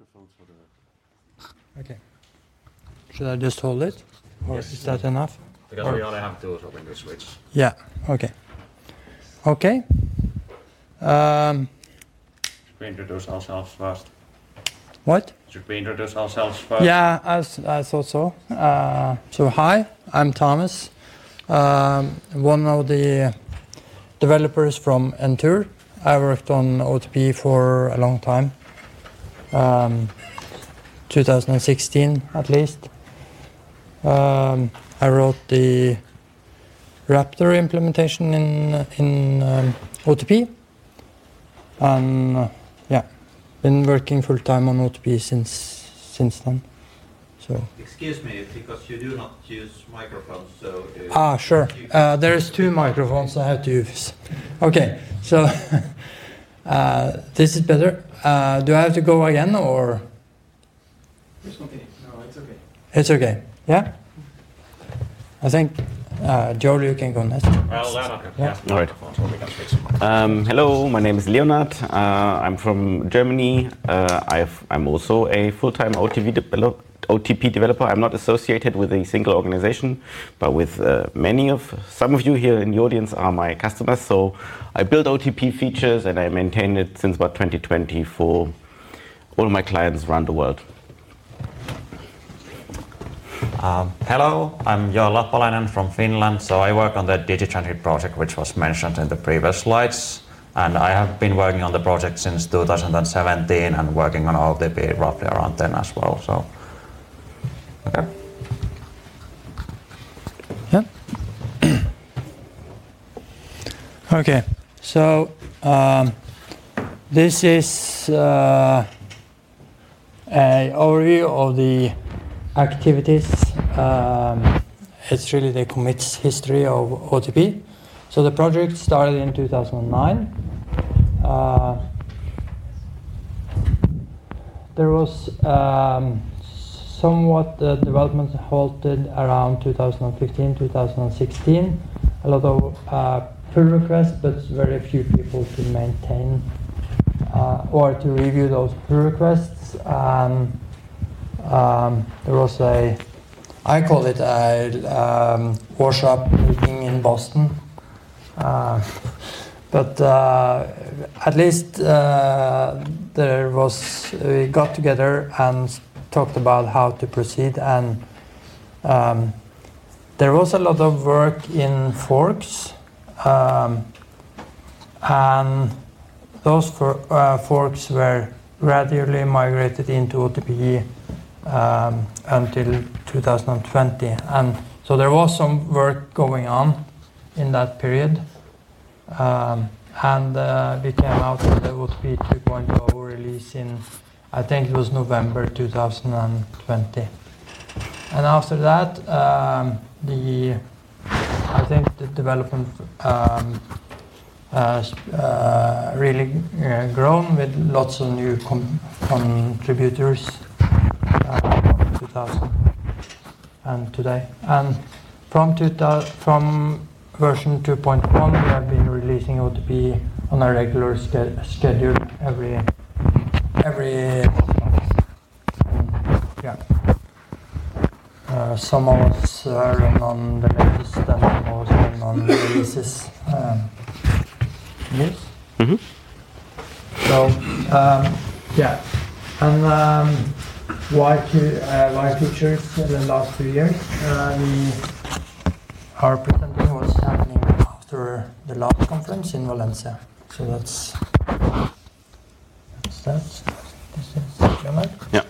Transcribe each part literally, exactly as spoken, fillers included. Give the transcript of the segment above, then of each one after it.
microphones for the... Okay. Should I just hold it? Or yes, is that enough? Because or... we only have two, so we can switch. Yeah, okay. Okay. Um, Should we introduce ourselves first? What? Should we introduce ourselves first? Yeah, I, I thought so. Uh, so hi, I'm Thomas, um, one of the developers from Entur. I worked on O T P for a long time, um, two thousand sixteen at least. Um, I wrote the Raptor implementation in in um, O T P, and uh, yeah, been working full time on O T P since since then. So. Excuse me, because you do not use microphones, so. Uh, ah, sure. Uh, there is two microphones I have to use. Okay, so uh, this is better. Uh, do I have to go again or? Just continue. No, it's okay. It's okay. Yeah. I think uh, Joel, you can go next. Well, Leonard, yeah. yes, All right. so we can switch. Um, hello, my name is Leonard. Uh, I'm from Germany. Uh, I've, I'm also a full-time O T P, develop, O T P developer. I'm not associated with a single organization, but with uh, many of, some of you here in the audience are my customers. So I build O T P features and I maintain it since about twenty twenty for all of my clients around the world. Um, hello, I'm Joel Lappalainen from Finland. So I work on the DigiTransit project, which was mentioned in the previous slides. And I have been working on the project since two thousand seventeen and working on O T P roughly around then as well. So, okay. Yeah. Okay. So um, this is uh, an overview of the activities. Um, it's really the commits history of O T P. So the project started in two thousand nine. Uh, there was um, somewhat uh, development halted around two thousand fifteen, two thousand sixteen. A lot of uh, pull requests, but very few people to maintain uh, or to review those pull requests. Um, Um, there was a, I call it a um, workshop meeting in Boston, uh, but uh, at least uh, there was, we got together and talked about how to proceed, and um, there was a lot of work in forks, um, and those for, uh, forks were gradually migrated into O T P Um, until two thousand twenty, and so there was some work going on in that period, um, and uh, we came out with the O T P two point oh release in, I think it was November two thousand twenty, and after that um, the I think the development um, uh, uh, really uh, grown with lots of new com contributors. Uh, two thousand and today, and from two thousand, from version two point one we have been releasing O T P on a regular ske schedule every every month. Yeah, uh, some of us uh, run on the latest and some of us run on the releases. Um, yes. Mm-hmm. So um, yeah, and. Um, Why, to, uh, why features in the last two years? Uh, we, our presenting was happening after the last conference in Valencia. So that's, that's that. This is Leonard. Yeah.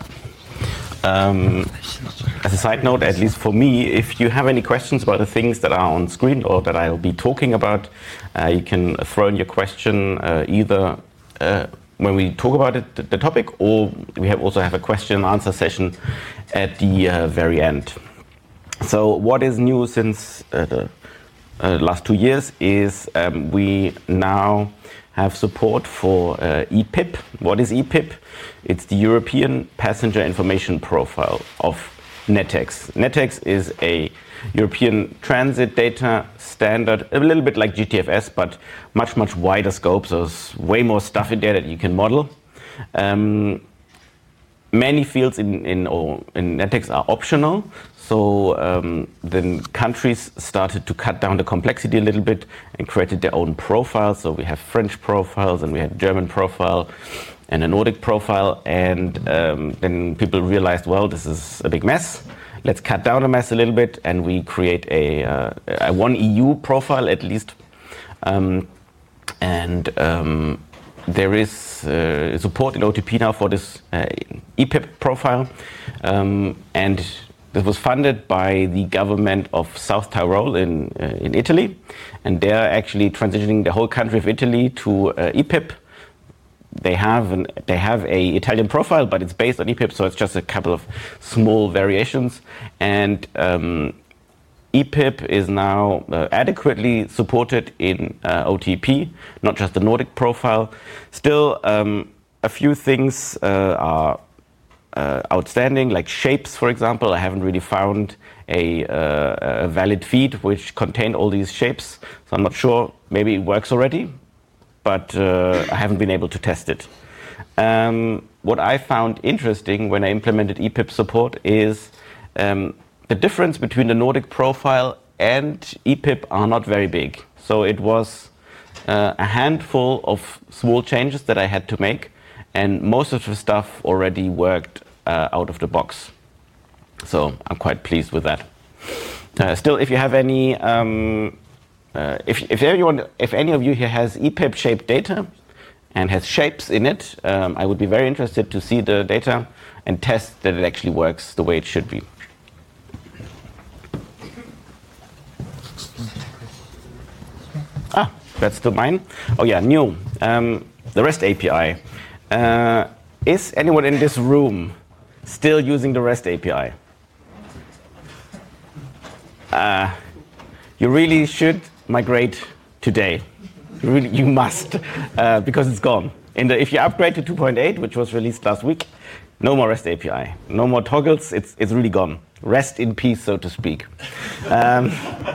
Um, as a side note, at least for me, if you have any questions about the things that are on screen or that I'll be talking about, uh, you can throw in your question uh, either uh, when we talk about it, the topic, or we have also have a question and answer session at the uh, very end. So what is new since uh, the uh, last two years is um, we now have support for uh, E P I P. What is E P I P? It's the European Passenger Information Profile of NetEx. NetEx is a European transit data standard, a little bit like G T F S, but much, much wider scope. So there's way more stuff in there that you can model. Um, many fields in in, or in NetEx are optional. So um, then countries started to cut down the complexity a little bit and created their own profiles. So we have French profiles and we have German profile and a Nordic profile. And um, then people realized, well, this is a big mess. Let's cut down the mess a little bit, and we create a, uh, a one E U profile at least. Um, and um, there is uh, support in O T P now for this uh, E P I P profile. Um, and this was funded by the government of South Tyrol in uh, in Italy, and they're actually transitioning the whole country of Italy to uh, E P I P. They have an, they have a Italian profile, but it's based on E P I P, so it's just a couple of small variations. And um, E P I P is now uh, adequately supported in uh, O T P, not just the Nordic profile. Still, um, a few things uh, are Uh, outstanding, like shapes, for example. I haven't really found a, uh, a valid feed which contained all these shapes, so I'm not sure. Maybe it works already, but uh, I haven't been able to test it. Um, what I found interesting when I implemented E P I P support is um, the difference between the Nordic profile and E P I P are not very big. So it was uh, a handful of small changes that I had to make, and most of the stuff already worked uh, out of the box. So I'm quite pleased with that. Uh, still, if you have any, um, uh, if, if everyone, if any of you here has E P I P shaped data and has shapes in it, um, I would be very interested to see the data and test that it actually works the way it should be. Ah, that's still mine. Oh yeah, new, um, the REST A P I. Uh, is anyone in this room still using the REST A P I? Uh, you really should migrate today. You, really, you must, uh, because it's gone. In the, if you upgrade to two point eight, which was released last week, no more REST A P I, no more toggles. It's it's really gone. Rest in peace, so to speak. Um,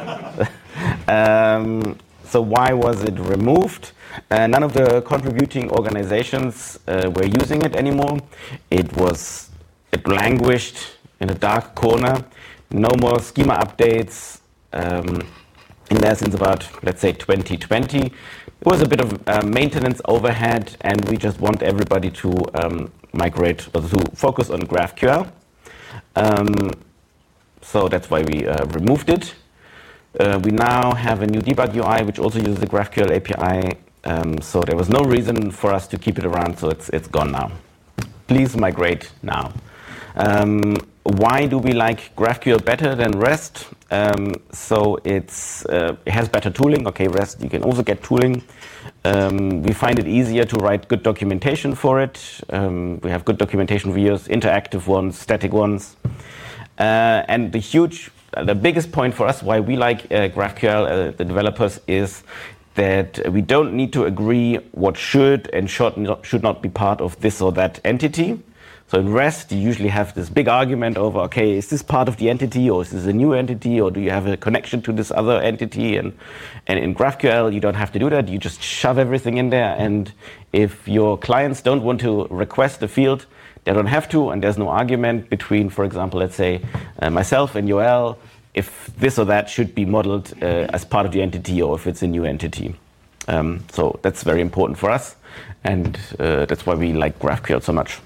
um, so why was it removed? Uh, none of the contributing organizations uh, were using it anymore. It was, it languished in a dark corner. No more schema updates um, in there since about, let's say, twenty twenty. It was a bit of uh, maintenance overhead, and we just want everybody to um, migrate or to focus on GraphQL. Um, so that's why we uh, removed it. Uh, we now have a new debug U I which also uses the GraphQL A P I. Um, so there was no reason for us to keep it around, so it's it's gone now. Please migrate now. Um, why do we like GraphQL better than REST? Um, so it's uh, it has better tooling. Okay, REST, you can also get tooling. Um, we find it easier to write good documentation for it. Um, we have good documentation videos, interactive ones, static ones. Uh, and the huge, uh, the biggest point for us why we like uh, GraphQL, uh, the developers, is that we don't need to agree what should and should not, should not be part of this or that entity. So in REST, you usually have this big argument over, okay, is this part of the entity, or is this a new entity, or do you have a connection to this other entity? And, and in GraphQL, you don't have to do that. You just shove everything in there. And if your clients don't want to request a field, they don't have to. And there's no argument between, for example, let's say uh, myself and Yoel, if this or that should be modeled uh, as part of the entity, or if it's a new entity. Um, so that's very important for us. And uh, that's why we like GraphQL so much.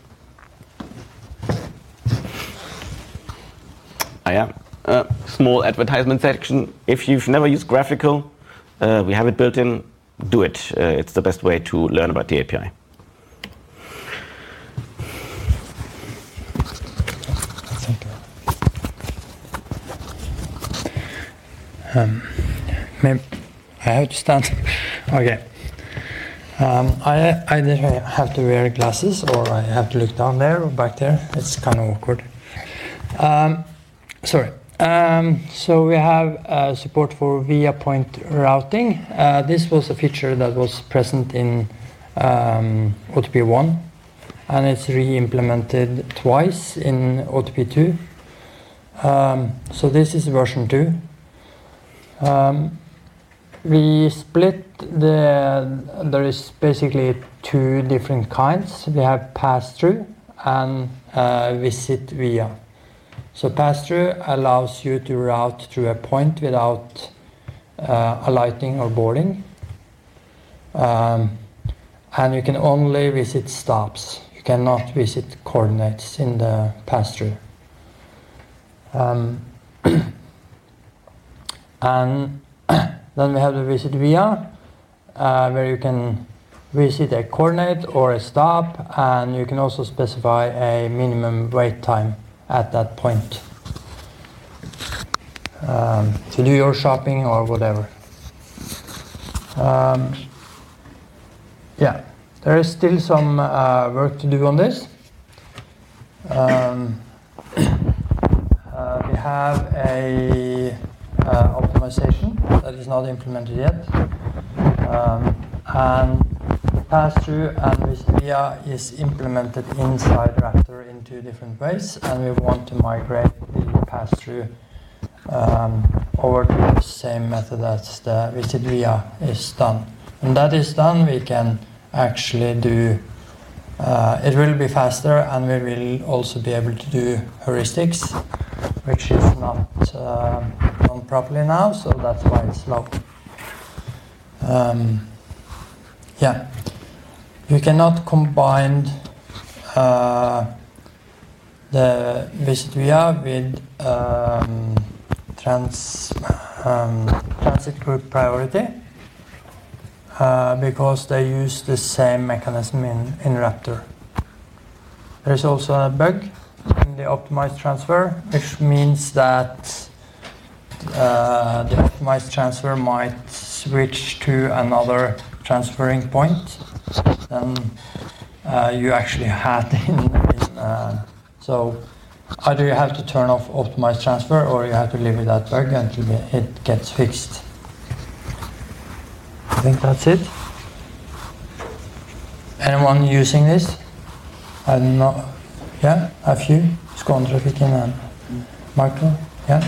Ah, yeah. Uh, small advertisement section. If you've never used GraphiQL, uh, we have it built in. Do it. Uh, it's the best way to learn about the A P I. Thank you. Um, maybe I have to stand. Okay. Um, I I either have to wear glasses or I have to look down there or back there. It's kind of awkward. Um, sorry. Um, so we have uh, support for via point routing. Uh, this was a feature that was present in um, O T P one, and it's re-implemented twice in O T P two. Um, so this is version two. Um, we split the, there is basically two different kinds. We have pass-through and uh, visit via. So pass-through allows you to route through a point without uh, alighting or boarding. Um, and you can only visit stops. You cannot visit coordinates in the pass-through. Um, and then we have the visit via, uh, where you can visit a coordinate or a stop, and you can also specify a minimum wait time at that point um, to do your shopping or whatever. Um, yeah, there is still some uh, work to do on this. Um, uh, we have a uh, optimization that is not implemented yet, um, and pass-through and visit via is implemented inside Raptor in two different ways, and we want to migrate the pass-through um, over to the same method as the visit via is done. When that is done, we can actually do, uh, it will be faster, and we will also be able to do heuristics, which is not uh, done properly now, so that's why it's slow. Um, yeah. You cannot combine uh, the visit via with um, trans, um, transit group priority uh, because they use the same mechanism in, in Raptor. There is also a bug in the optimized transfer, which means that uh, the optimized transfer might switch to another transferring point than uh, you actually had in, in uh, so either you have to turn off optimized transfer or you have to live with that bug until it gets fixed. I think that's it. Anyone using this? I don't know. Yeah, a few. Skånetrafiken and Michael? Yeah?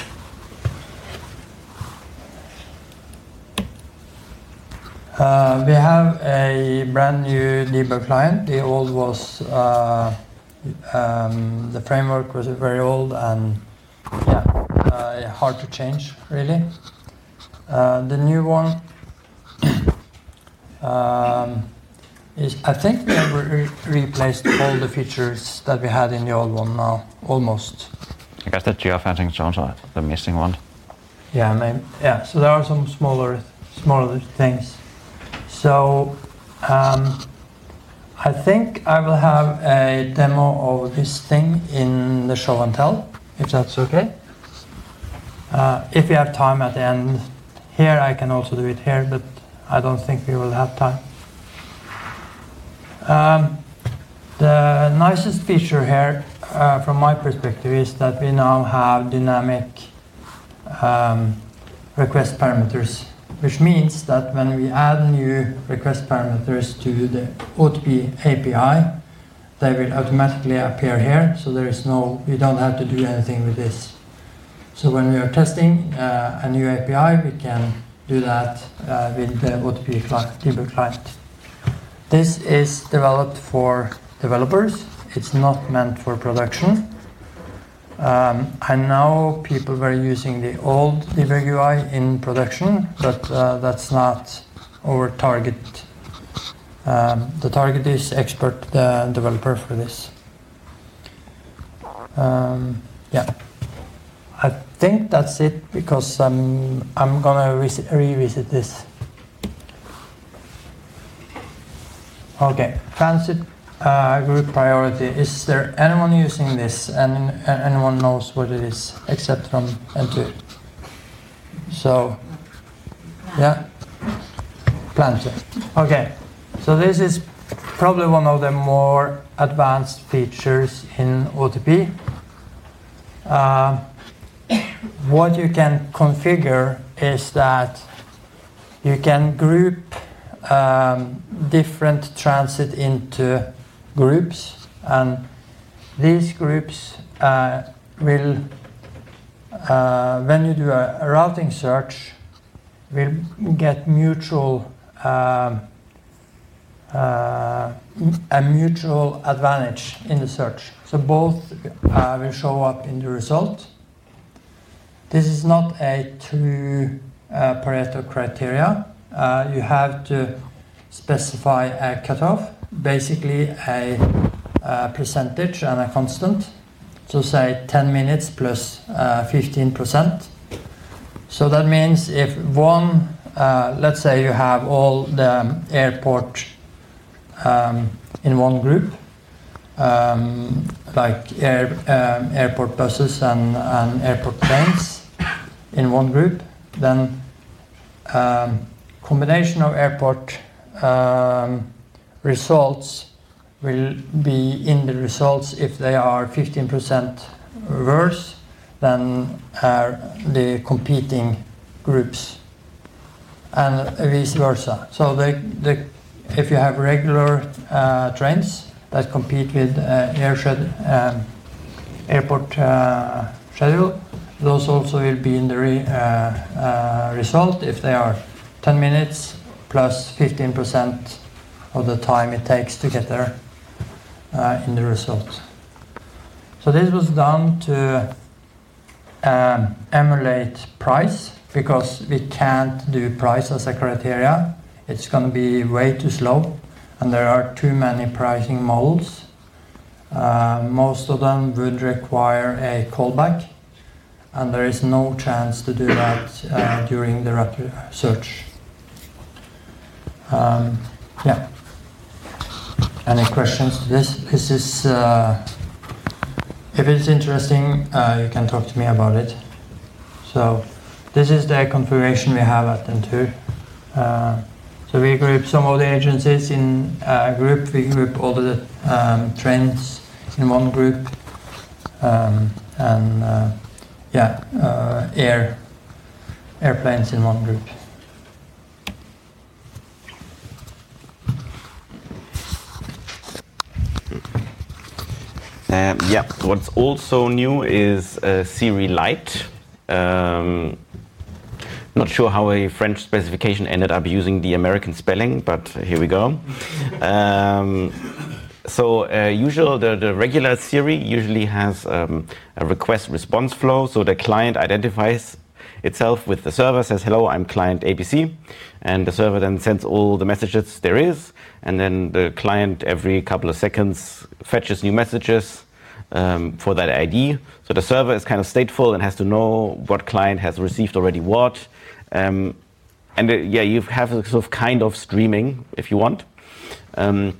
Uh, we have a brand new debug client. The old was, uh, um, the framework was very old and yeah, uh, hard to change really. Uh, the new one um, is, I think we have re replaced all the features that we had in the old one now, almost. I guess the geofencing is also the missing one. Yeah, maybe, yeah, so there are some smaller, smaller things. So um, I think I will have a demo of this thing in the show and tell, if that's okay. Uh, if we have time at the end here, I can also do it here, but I don't think we will have time. Um, the nicest feature here, uh, from my perspective, is that we now have dynamic um, request parameters, which means that when we add new request parameters to the O T P A P I, they will automatically appear here, so there is no, we don't have to do anything with this. So when we are testing uh, a new A P I, we can do that uh, with the O T P debug client. This is developed for developers. It's not meant for production. Um, I know people were using the old debug U I in production, but uh, that's not our target. Um, the target is expert uh, developer for this. Um, yeah, I think that's it because um, I'm gonna re revisit this. Okay, transit uh, group priority. Is there anyone using this? And anyone knows what it is except from Entur? So, yeah, plan to. Okay, so this is probably one of the more advanced features in O T P. Uh, what you can configure is that you can group um, different transit into groups, and these groups uh, will, uh, when you do a, a routing search, will get mutual um, uh, a mutual advantage in the search. So both uh, will show up in the result. This is not a true uh, Pareto criteria. Uh, you have to specify a cutoff, basically a, a percentage and a constant. So say ten minutes plus uh, fifteen percent. So that means if one, uh, let's say you have all the airport um, in one group, um, like air, um, airport buses and, and airport trains in one group, then um, combination of airport um, results will be in the results if they are fifteen percent worse than uh, the competing groups, and vice versa. So the, the, if you have regular uh, trains that compete with uh, air shed, um, airport uh, schedule, those also will be in the re, uh, uh, result if they are ten minutes plus fifteen percent of the time it takes to get there uh, in the result. So this was done to um, emulate price, because we can't do price as a criteria. It's going to be way too slow, and there are too many pricing models. Uh, most of them would require a callback, and there is no chance to do that uh, during the rapid search. Um, yeah. Any questions to this? This is, uh, if it's interesting, uh, you can talk to me about it. So, this is the configuration we have at Entur. Uh, so we group some of the agencies in a group. We group all the um, trains in one group, um, and uh, yeah, uh, air airplanes in one group. Um, yeah, what's also new is uh, Siri Lite. Um, not sure how a French specification ended up using the American spelling, but here we go. Um, so uh, usual, the, the regular Siri usually has um, a request response flow. So the client identifies itself with the server, says, hello, I'm client A B C. And the server then sends all the messages there is. And then the client every couple of seconds fetches new messages um, for that I D. So the server is kind of stateful and has to know what client has received already what. Um, and uh, yeah, you have a sort of kind of streaming if you want. Um,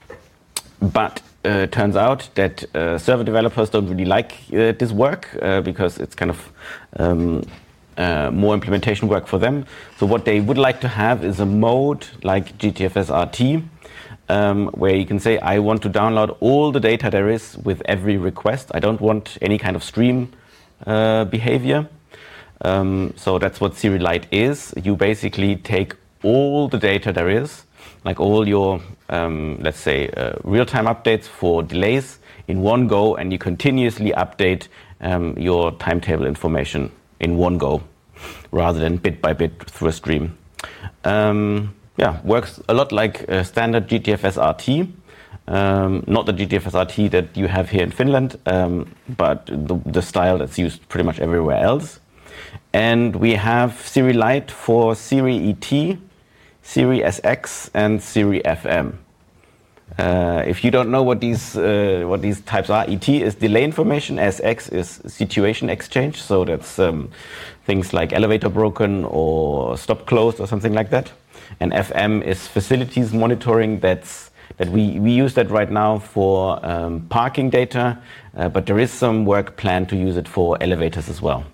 but uh, it turns out that uh, server developers don't really like uh, this work uh, because it's kind of um, Uh, more implementation work for them. So what they would like to have is a mode like G T F S R T, um, where you can say, I want to download all the data there is with every request. I don't want any kind of stream uh, behavior. Um, so that's what Siri Lite is. You basically take all the data there is, like all your, um, let's say, uh, real-time updates for delays in one go, and you continuously update um, your timetable information in one go, rather than bit by bit through a stream. Um, yeah, works a lot like a standard G T F S R T. Um, not the G T F S R T that you have here in Finland, um, but the, the style that's used pretty much everywhere else. And we have Siri Lite for Siri E T, Siri S X, and Siri F M. Uh, if you don't know what these uh, what these types are, E T is delay information, S X is situation exchange, so that's um, things like elevator broken or stop closed or something like that. And F M is facilities monitoring. That's that we we use that right now for um, parking data, uh, but there is some work planned to use it for elevators as well.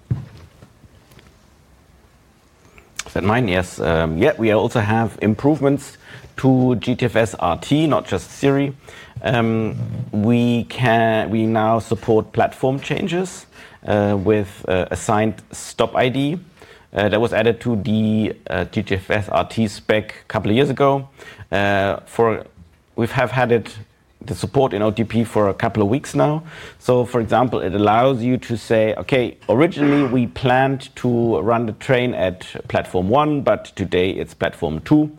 Is that mine? Yes. Um, yeah, we also have improvements to G T F S R T, not just Siri. Um, we can we now support platform changes uh, with uh, assigned stop I D. Uh, that was added to the uh, G T F S R T spec a couple of years ago. Uh, for we have had it the support in O T P for a couple of weeks now. So, for example, it allows you to say, okay, originally we planned to run the train at platform one, but today it's platform two.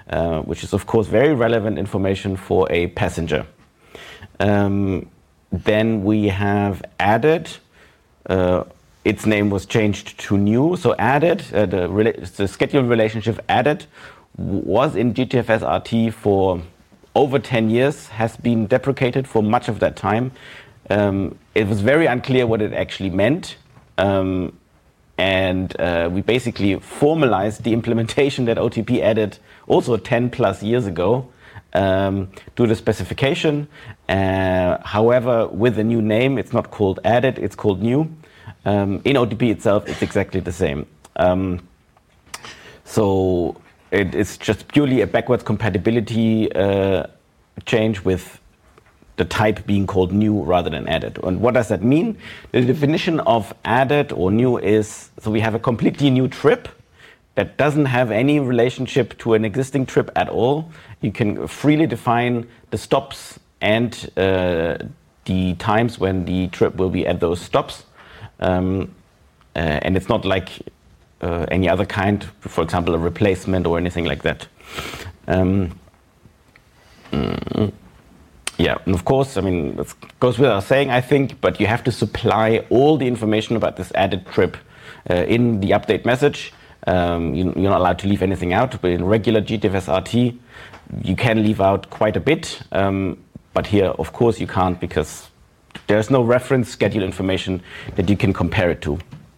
uh, which is of course very relevant information for a passenger. Um, then we have added, uh, its name was changed to new, so added, uh, the, rela- the schedule relationship added was in G T F S R T for over ten years, has been deprecated for much of that time. Um, it was very unclear what it actually meant. Um, and uh, we basically formalized the implementation that O T P added also ten plus years ago um, to the specification. Uh, however, with the new name, it's not called added, it's called new. Um, in O T P itself, it's exactly the same. Um, so it, it's just purely a backwards compatibility uh, change with the type being called new rather than added. And what does that mean? The definition of added or new is, so we have a completely new trip that doesn't have any relationship to an existing trip at all. You can freely define the stops and uh, the times when the trip will be at those stops. Um, uh, and it's not like uh, any other kind, for example, a replacement or anything like that. Um, mm, Yeah, and of course, I mean, it goes without saying, I think, but you have to supply all the information about this added trip uh, in the update message. Um, you, you're not allowed to leave anything out, but in regular G T F S R T, you can leave out quite a bit. Um, but here, of course, you can't, because there's no reference schedule information that you can compare it to.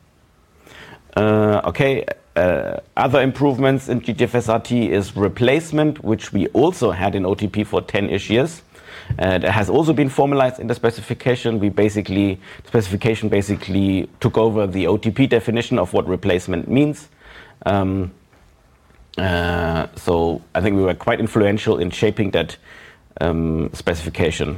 Uh, okay, uh, other improvements in G T F S R T is replacement, which we also had in O T P for ten-ish years. Uh, that has also been formalized in the specification. We basically, specification basically took over the O T P definition of what replacement means. Um, uh, so I think we were quite influential in shaping that um, specification.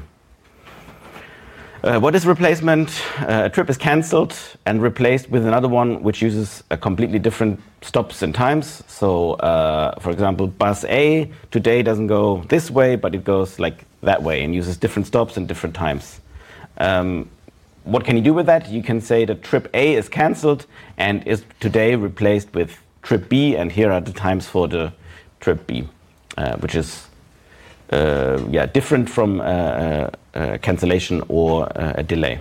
Uh, what is replacement? Uh, a trip is cancelled and replaced with another one which uses a completely different stops and times. So, uh, for example, bus A today doesn't go this way, but it goes like that way and uses different stops and different times. Um, what can you do with that? You can say that trip A is cancelled and is today replaced with trip B, and here are the times for the trip B, uh, which is uh, yeah different from uh, uh, uh, cancellation or uh, a delay.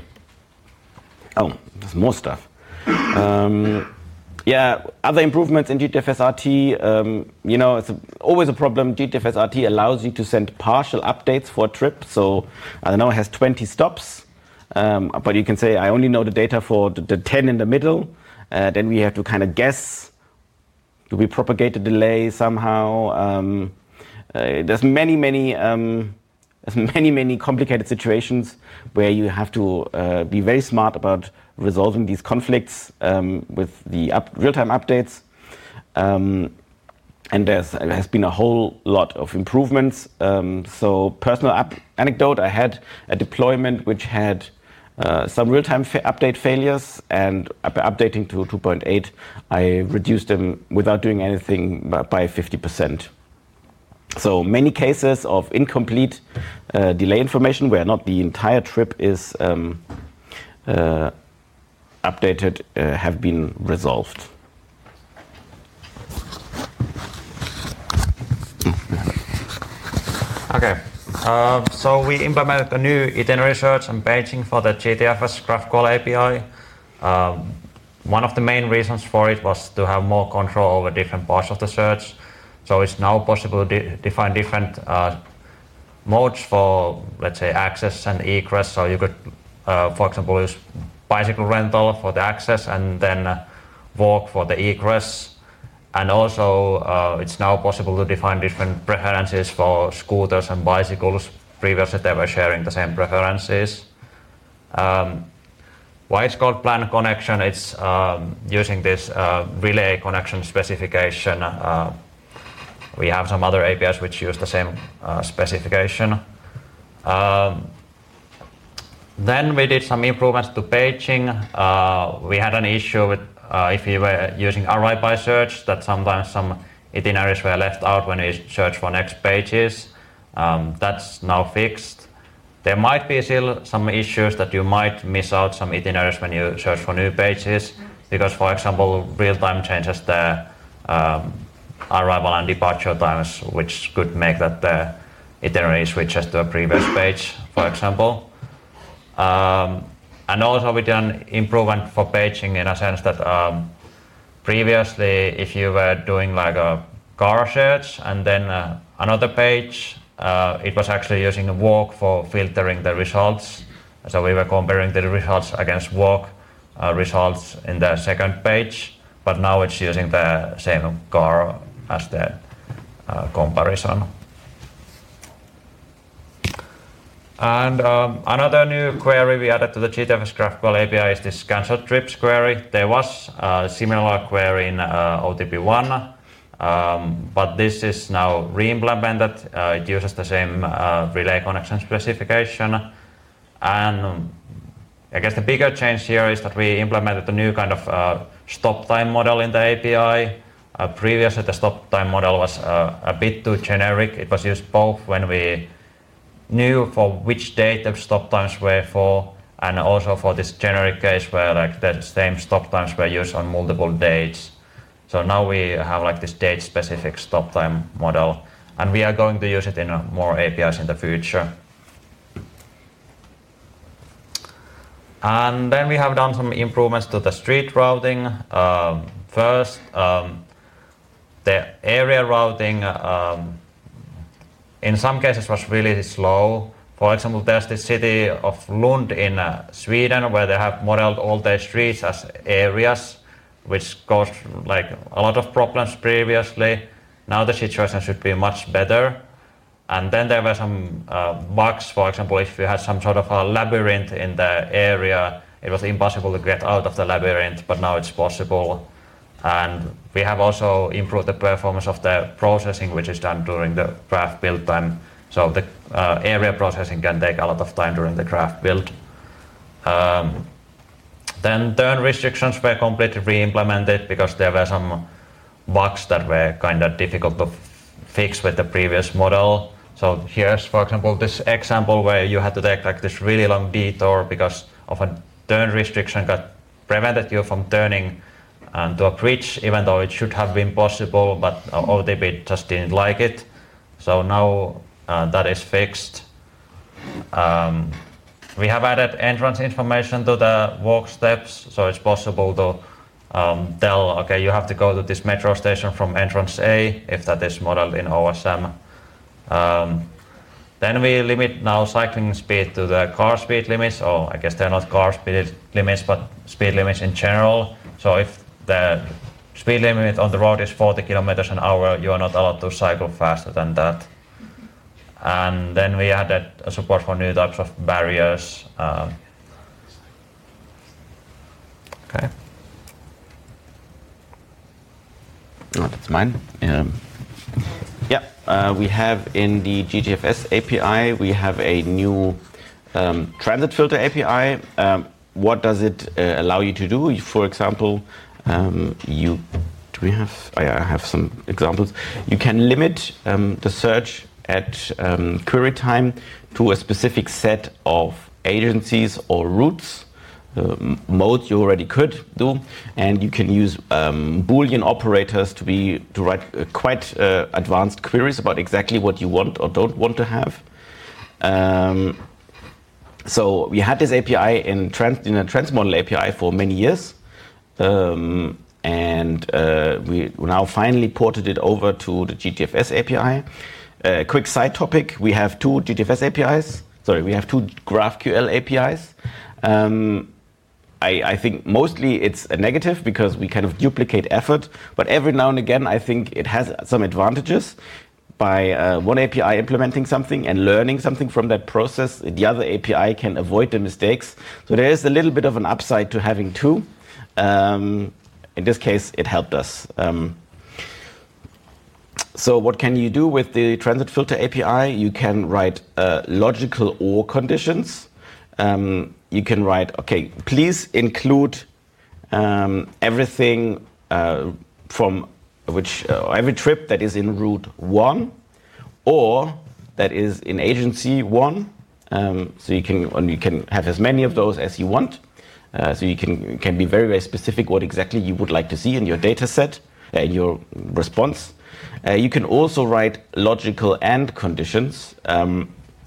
Oh, there's more stuff. Um, Yeah, other improvements in G T F S R T, um, you know, it's a, always a problem. G T F S R T allows you to send partial updates for a trip. So, I don't know, it has twenty stops, um, but you can say, I only know the data for the, the ten in the middle. Uh, then we have to kind of guess, do we propagate the delay somehow? Um, uh, there's many, many, um, there's many, many complicated situations where you have to uh, be very smart about resolving these conflicts um, with the up, real-time updates. Um, and there's, there has been a whole lot of improvements. Um, so personal up, anecdote, I had a deployment which had uh, some real-time fa- update failures, and up- updating to two point eight, I reduced them without doing anything by, by fifty percent. So many cases of incomplete uh, delay information where not the entire trip is um, uh, updated uh, have been resolved. Okay, uh, so we implemented a new itinerary search and paging for the G T F S GraphQL A P I. Um, one of the main reasons for it was to have more control over different parts of the search. So it's now possible to de- define different uh, modes for, let's say, access and egress. So you could, uh, for example, use bicycle rental for the access and then uh, walk for the egress. And also uh, it's now possible to define different preferences for scooters and bicycles. Previously they were sharing the same preferences. Um, why it's called plan connection, it's um, using this uh, relay connection specification. Uh, we have some other A P Is which use the same uh, specification. Um, Then we did some improvements to paging. Uh, we had an issue with uh, if we were using array by search, that sometimes some itineraries were left out when we search for next pages. Um, that's now fixed. There might be still some issues that you might miss out some itineraries when you search for new pages, because, for example, real-time changes the um, arrival and departure times, which could make that the itinerary switches to a previous page, for example. Um, and also we did an improvement for paging in a sense that um, previously if you were doing like a car search and then uh, another page, uh, it was actually using a walk for filtering the results. So we were comparing the results against walk uh, results in the second page, but now it's using the same car as the uh, comparison. And um, another new query we added to the G T F S GraphQL A P I is this cancelled trips query. There was a similar query in uh, O T P one, um, but this is now re-implemented. Uh, it uses the same uh, relay connection specification. And um, I guess the bigger change here is that we implemented a new kind of uh, stop time model in the A P I. Uh, previously, the stop time model was uh, a bit too generic. It was used both when we knew for which date the stop times were for, and also for this generic case where like the same stop times were used on multiple dates. So now we have like this date-specific stop time model, and we are going to use it in uh, more A P Is in the future. And then we have done some improvements to the street routing. Um, first, um, the area routing um, in some cases was really slow. For example, there's the city of Lund in uh, Sweden where they have modeled all their streets as areas, which caused like a lot of problems previously. Now the situation should be much better. And then there were some uh, bugs. For example, if you had some sort of a labyrinth in the area, it was impossible to get out of the labyrinth, but now it's possible. And we have also improved the performance of the processing, which is done during the graph build time. So the uh, area processing can take a lot of time during the graph build. Um, then turn restrictions were completely re-implemented because there were some bugs that were kind of difficult to fix with the previous model. So here's, for example, this example where you had to take like this really long detour because of a turn restriction that prevented you from turning and to a bridge, even though it should have been possible, but O T P just didn't like it. So now uh, that is fixed. Um, we have added entrance information to the walk steps, so it's possible to um, tell, okay, you have to go to this metro station from entrance A, if that is modeled in O S M. Um, then we limit now cycling speed to the car speed limits, or I guess they're not car speed limits, but speed limits in general. So if the speed limit on the road is forty kilometers an hour, you are not allowed to cycle faster than that. And then we added a support for new types of barriers. Um, okay. Oh, that's mine. Um, yeah, uh, we have in the G T F S A P I, we have a new um, transit filter A P I. Um, what does it uh, allow you to do? For example, Um, you do we have? I have some examples. You can limit um, the search at um, query time to a specific set of agencies or routes. Uh, mode you already could do, and you can use um, Boolean operators to be to write uh, quite uh, advanced queries about exactly what you want or don't want to have. Um, so we had this A P I in, trans, in a Transmodel A P I for many years. Um, and uh, we now finally ported it over to the G T F S A P I. Uh, quick side topic, we have two G T F S A P Is. Sorry, we have two GraphQL A P Is. Um, I, I think mostly it's a negative because we kind of duplicate effort, but every now and again I think it has some advantages. By uh, one A P I implementing something and learning something from that process, the other A P I can avoid the mistakes. So there is a little bit of an upside to having two. Um, in this case, it helped us. Um, so what can you do with the transit filter A P I? You can write uh, logical or conditions. Um, you can write, okay, please include um, everything uh, from which uh, every trip that is in route one or that is in agency one. Um, so you can, and you can have as many of those as you want. Uh, so you can you can be very, very specific what exactly you would like to see in your data set, uh, in your response. Uh, you can also write logical AND conditions. Um,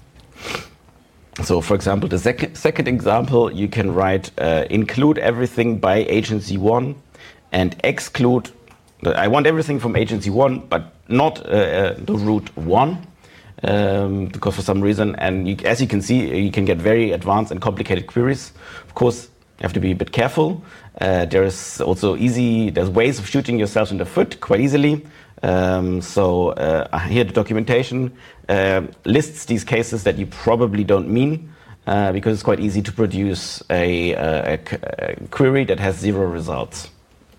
so for example, the sec second example, you can write uh, include everything by agency one and exclude, I want everything from agency one, but not uh, the root one. Um, because for some reason, and you, as you can see, you can get very advanced and complicated queries. Of course, you have to be a bit careful. Uh, there is also easy, there's ways of shooting yourself in the foot quite easily. Um, so uh, here the documentation uh, lists these cases that you probably don't mean, uh, because it's quite easy to produce a, a, a query that has zero results.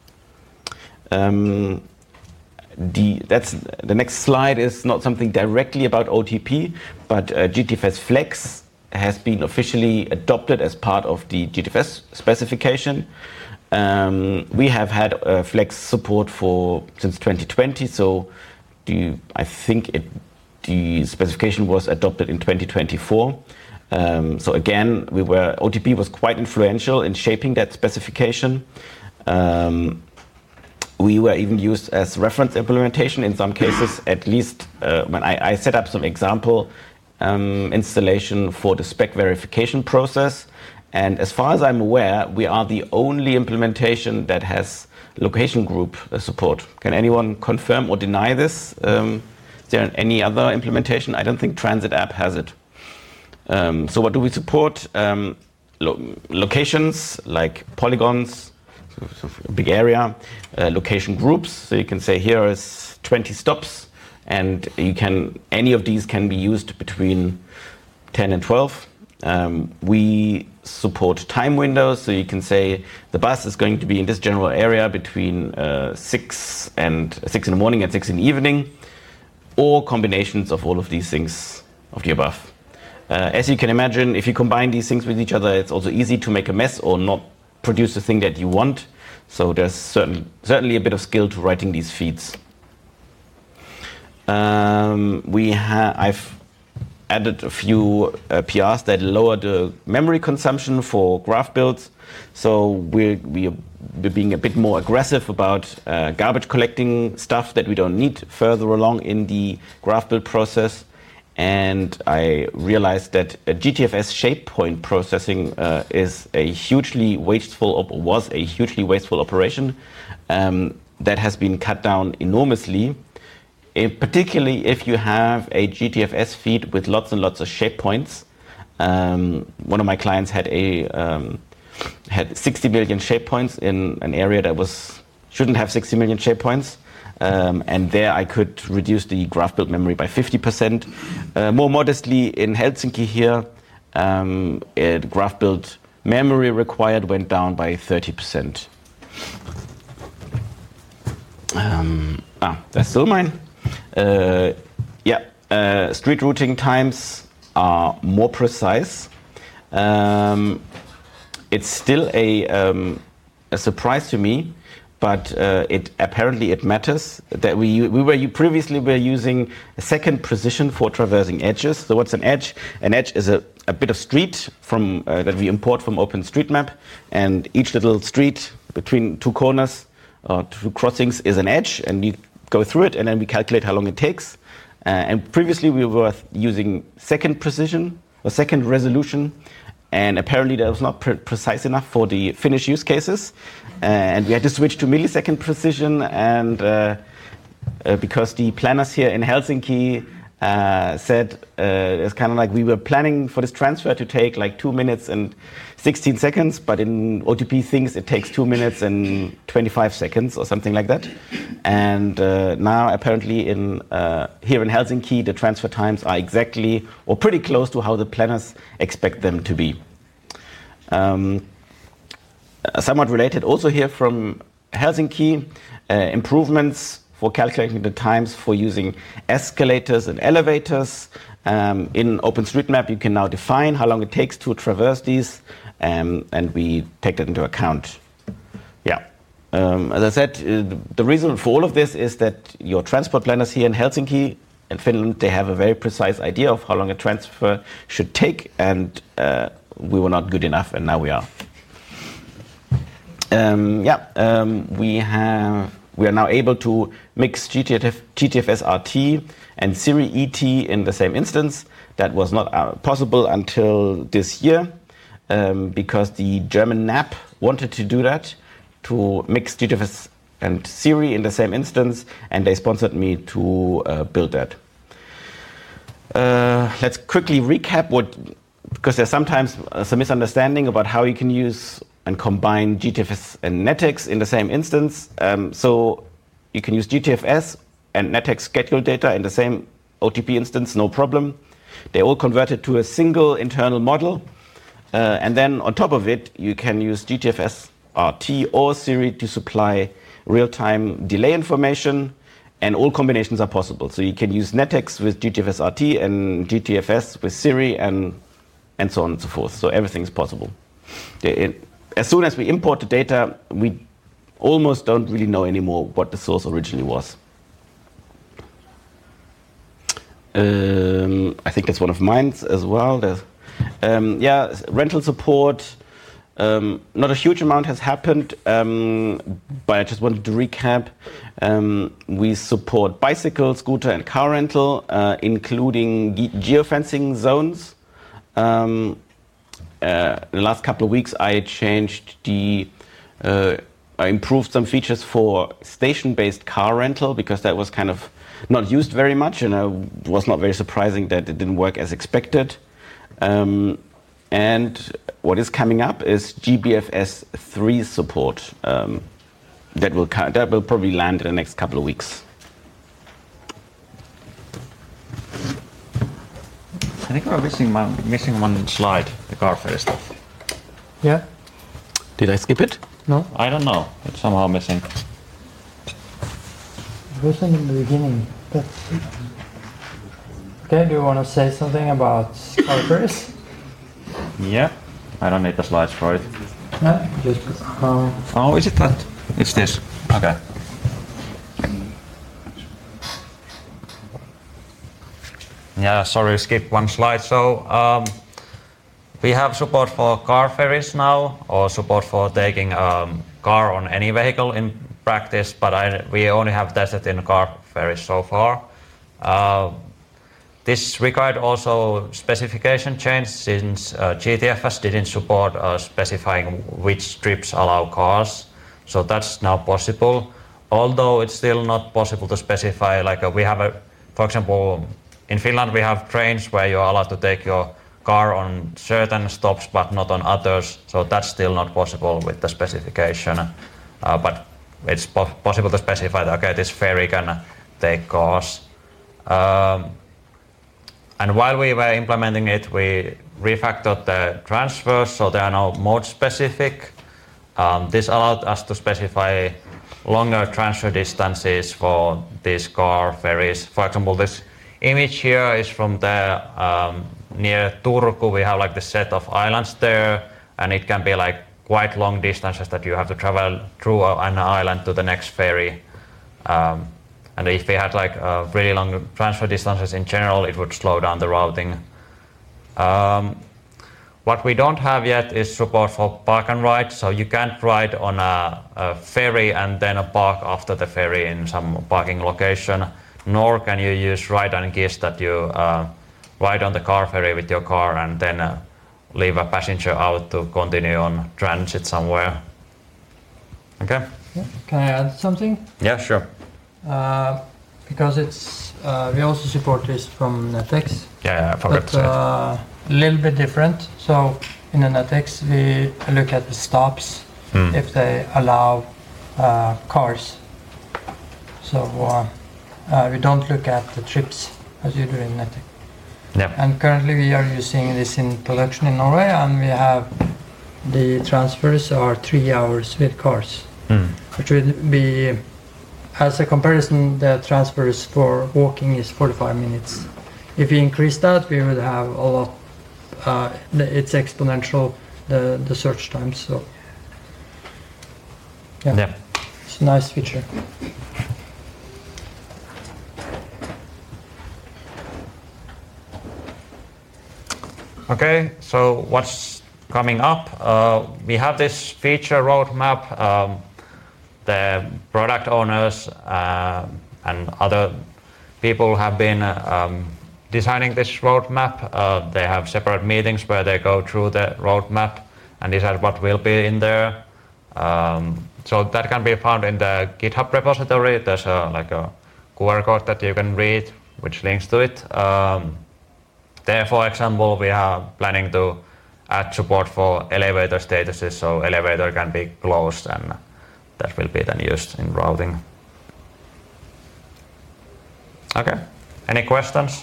Um, The, that's, the next slide is not something directly about O T P, but uh, G T F S Flex has been officially adopted as part of the G T F S specification. Um, we have had uh, Flex support for since twenty twenty, so the, I think it, the specification was adopted in twenty twenty-four. Um, so again, we were, O T P was quite influential in shaping that specification. Um, We were even used as reference implementation in some cases, at least uh, when I, I set up some example um, installation for the spec verification process. And as far as I'm aware, we are the only implementation that has location group uh, support. Can anyone confirm or deny this? Um, is there any other implementation? I don't think Transit App has it. Um, so what do we support? Um, lo locations like polygons, a big area, uh, location groups. So you can say here is twenty stops, and you can, any of these can be used between ten and twelve. Um, we support time windows, so you can say the bus is going to be in this general area between uh, six and six in the morning and six in the evening, or combinations of all of these things of the above. Uh, as you can imagine, if you combine these things with each other, it's also easy to make a mess or not produce the thing that you want. So there's certain, certainly a bit of skill to writing these feeds. Um, we ha I've added a few uh, P Rs that lower the memory consumption for graph builds. So we're, we're, we're being a bit more aggressive about uh, garbage collecting stuff that we don't need further along in the graph build process. And I realized that a G T F S shape point processing uh, is a hugely wasteful, op was a hugely wasteful operation um, that has been cut down enormously, uh, particularly if you have a G T F S feed with lots and lots of shape points. Um, one of my clients had a um, had sixty million shape points in an area that was shouldn't have sixty million shape points. Um, and there I could reduce the graph build memory by fifty percent. Uh, more modestly, in Helsinki here, um, it, graph build memory required went down by thirty percent. Um, ah, that's still mine. Uh, yeah, uh, street routing times are more precise. Um, it's still a, um, a surprise to me. But uh, it apparently it matters that we we were previously were using a second precision for traversing edges. So what's an edge? An edge is a, a bit of street from uh, that we import from OpenStreetMap, and each little street between two corners or two crossings is an edge, and you go through it, and then we calculate how long it takes. Uh, and previously we were using second precision or second resolution. And apparently that was not pre precise enough for the Finnish use cases. Uh, and we had to switch to millisecond precision. And uh, uh, because the planners here in Helsinki uh, said uh, it's kind of like we were planning for this transfer to take like two minutes and sixteen seconds, but in O T P things it takes two minutes and twenty-five seconds or something like that. And uh, now apparently in uh, here in Helsinki the transfer times are exactly or pretty close to how the planners expect them to be. Um, somewhat related also here from Helsinki, uh, improvements for calculating the times for using escalators and elevators. Um, in OpenStreetMap, you can now define how long it takes to traverse these, um, and we take that into account. Yeah. Um, as I said, uh, the reason for all of this is that your transport planners here in Helsinki and Finland, they have a very precise idea of how long a transfer should take, and uh, we were not good enough, and now we are. Um, yeah, um, we have we are now able to mix G T F S R T and Siri E T in the same instance. That was not uh, possible until this year um, because the German N A P wanted to do that, to mix G T F S and Siri in the same instance, and they sponsored me to uh, build that. Uh, let's quickly recap what, because there's sometimes uh, some misunderstanding about how you can use and combine G T F S and NetEx in the same instance. Um, so you can use G T F S and NetEx schedule data in the same O T P instance, no problem. They all converted to a single internal model. Uh, and then on top of it, you can use G T F S R T or Siri to supply real-time delay information, and all combinations are possible. So you can use NetEx with G T F S R T and G T F S with Siri, and, and so on and so forth. So everything is possible. It, as soon as we import the data, we almost don't really know anymore what the source originally was. Um, I think that's one of mine as well. There's, um, yeah, rental support. Um, not a huge amount has happened, um, but I just wanted to recap. Um, we support bicycle, scooter, and car rental, uh, including ge geofencing zones. Um, uh, in the last couple of weeks, I changed the, uh, I improved some features for station-based car rental because that was kind of not used very much, and it was not very surprising that it didn't work as expected. Um, and what is coming up is G B F S three support. Um, that will that will probably land in the next couple of weeks. I think we're missing one, missing one slide, the car ferry stuff. Yeah? Did I skip it? No? I don't know. It's somehow missing. It was in the beginning. But... Okay, do you want to say something about car ferries? Yeah. I don't need the slides for it. No, just... Um, Oh, is it that? It's this. Okay. Yeah, sorry, skip one slide. So um, we have support for car ferries now, or support for taking a um, car on any vehicle in practice, but I, we only have tested in car ferries so far. Uh, this required also specification change since uh, G T F S didn't support uh, specifying which trips allow cars, so that's now possible. Although it's still not possible to specify, like uh, we have a, for example, in Finland we have trains where you're allowed to take your car on certain stops but not on others, so that's still not possible with the specification. Uh, but it's po possible to specify that, okay, this ferry can take cars. Um, and while we were implementing it, we refactored the transfers, so they are now mode specific. Um, this allowed us to specify longer transfer distances for these car ferries. For example, this image here is from the um, near Turku. We have like the set of islands there, and it can be like quite long distances that you have to travel through an island to the next ferry. Um, and if we had like uh, really long transfer distances in general, it would slow down the routing. Um, what we don't have yet is support for park and ride, so you can't ride on a, a ferry and then a park after the ferry in some parking location, nor can you use ride and gist that you uh, ride on the car ferry with your car and then uh, leave a passenger out to continue on transit somewhere. Okay? yeah. Can I add something? Yeah, sure. Uh, because it's uh, we also support this from NetEx, Yeah, yeah I forgot but to say it. uh, a little bit different. So in the NetEx we look at the stops Hmm. if they allow uh, cars. So uh, uh, we don't look at the trips as you do in NetEx. Yeah. And currently we are using this in production in Norway, and we have the transfers are three hours with cars, Hmm. which would be, as a comparison, the transfers for walking is forty-five minutes. If we increase that, we would have a lot. Uh, it's exponential, the the search times. So yeah, Yeah. it's a nice feature. Okay, so what's coming up? Uh, we have this feature roadmap. Um, the product owners uh, and other people have been um, designing this roadmap. Uh, they have separate meetings where they go through the roadmap and decide what will be in there. Um, so that can be found in the GitHub repository. There's a, like a Q R code that you can read, which links to it. Um, there, for example, we are planning to add support for elevator statuses, so elevator can be closed, and that will be then used in routing. Okay, any questions?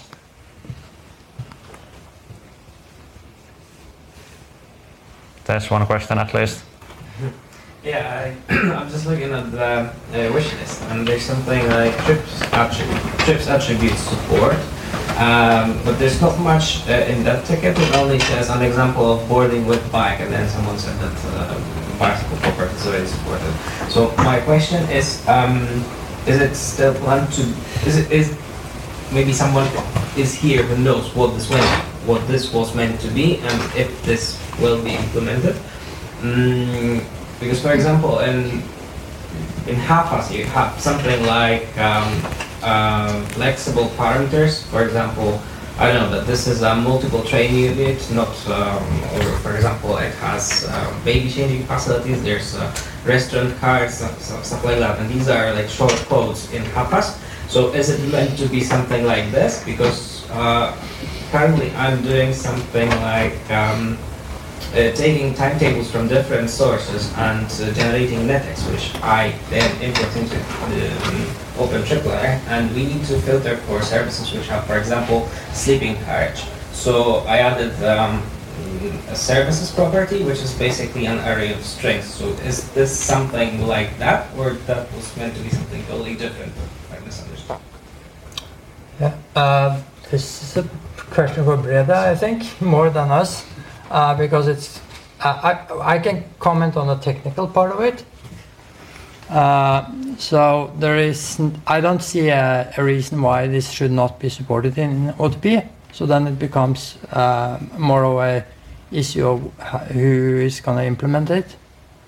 There's one question at least. Yeah, I, I'm just looking at the uh, wish list, and there's something like trips, attribute, trips attribute support, um, but there's not much uh, in that ticket. It only says an example of boarding with bike, and then someone said that uh, bicycle property is already supported. So my question is, um, is it still planned to? Is it is maybe someone is here who knows what this went, what this was meant to be, and if this will be implemented? Mm, Because, for example, in in Hapas you have something like um, uh, flexible parameters. For example, I don't know that this is a multiple train unit, not, um, or for example, it has uh, baby changing facilities. There's uh, restaurant cards, stuff, stuff like that, and these are like short codes in Hapas. So, is it meant to be something like this? Because uh, currently, I'm doing something like. Um, Uh, taking timetables from different sources and uh, generating netex, which I then import into the um, OpenTripwire, and we need to filter for services which have, for example, sleeping carriage. So I added um, a services property, which is basically an array of strings. So is this something like that, or that was meant to be something totally different? I misunderstood. Yeah, uh, this is a question for Breda, I think, more than us. Uh, because it's, uh, I, I can comment on the technical part of it. Uh, so there is, I don't see a, a reason why this should not be supported in O T P. So then it becomes uh, more of a issue of who is going to implement it.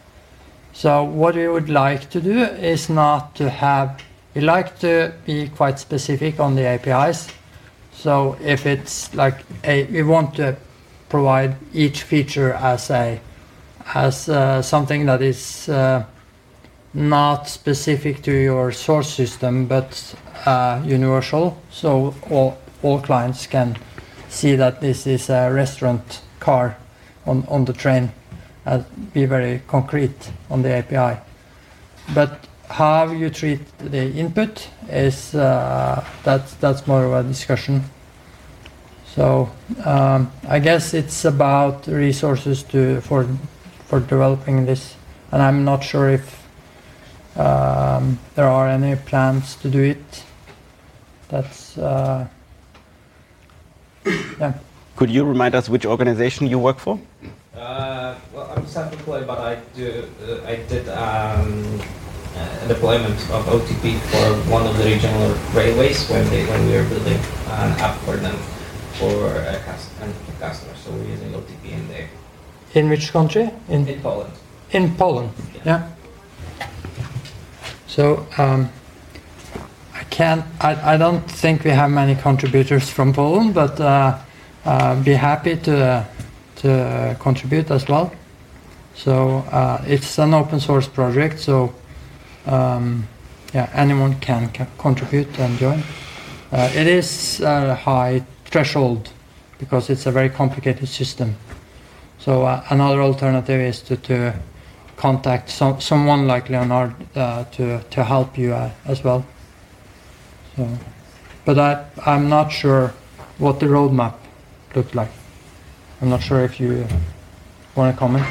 So what we would like to do is not to have, we like to be quite specific on the A P Is. So if it's like a, we want to provide each feature as a as uh, something that is uh, not specific to your source system but uh, universal, so all, all clients can see that this is a restaurant car on, on the train, and be very concrete on the A P I. But how you treat the input is uh, that's, that's more of a discussion. So um, I guess it's about resources to for for developing this, and I'm not sure if um, there are any plans to do it. That's uh, yeah. Could you remind us which organization you work for? Uh, well, I'm self-employed, but I do uh, I did um, a deployment of O T P for one of the regional railways when they when we were building an app for them. For uh, customers, so we're using O T P in there. In which country? In In Poland. In Poland, yeah. yeah. So um, I can't. I, I don't think we have many contributors from Poland, but uh, uh, be happy to uh, to uh, contribute as well. So uh, it's an open source project, so um, yeah, anyone can, can contribute and join. Uh, it is a high threshold because it's a very complicated system. So uh, another alternative is to, to contact some, someone like Leonard uh, to, to help you uh, as well. So, but I, I'm not sure what the roadmap looked like. I'm not sure if you want to comment.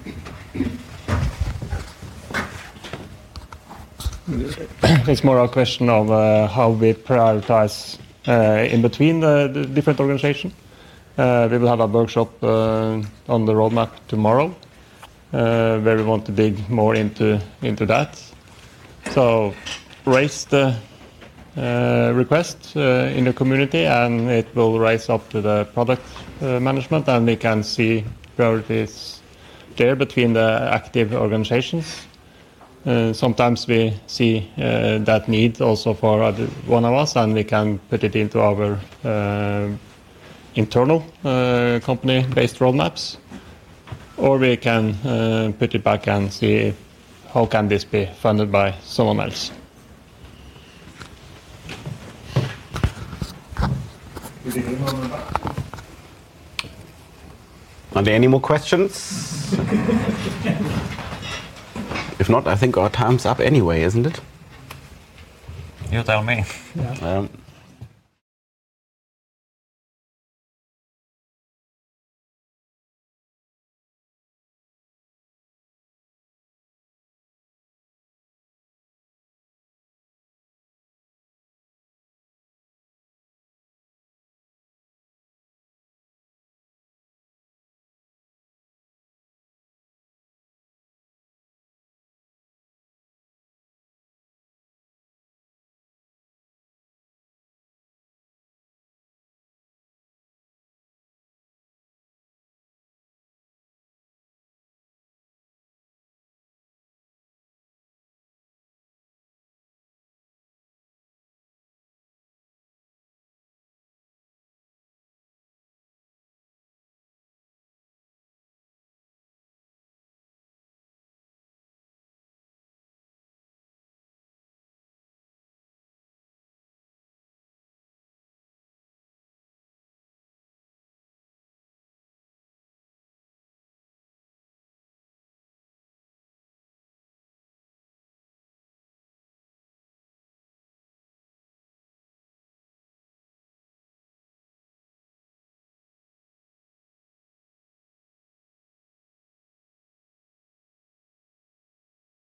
It's more a question of uh, how we prioritize uh, in between the, the different organizations. Uh, we will have a workshop uh, on the roadmap tomorrow, uh, where we want to dig more into into that. So raise the uh, request uh, in the community, and it will rise up to the product uh, management, and we can see priorities there between the active organizations. Uh, sometimes we see uh, that need also for other, one of us, and we can put it into our uh, internal uh, company-based roadmaps, or we can uh, put it back and see how can this be funded by someone else. Are there any more questions? If not, I think our time's up anyway, isn't it? You tell me. Um,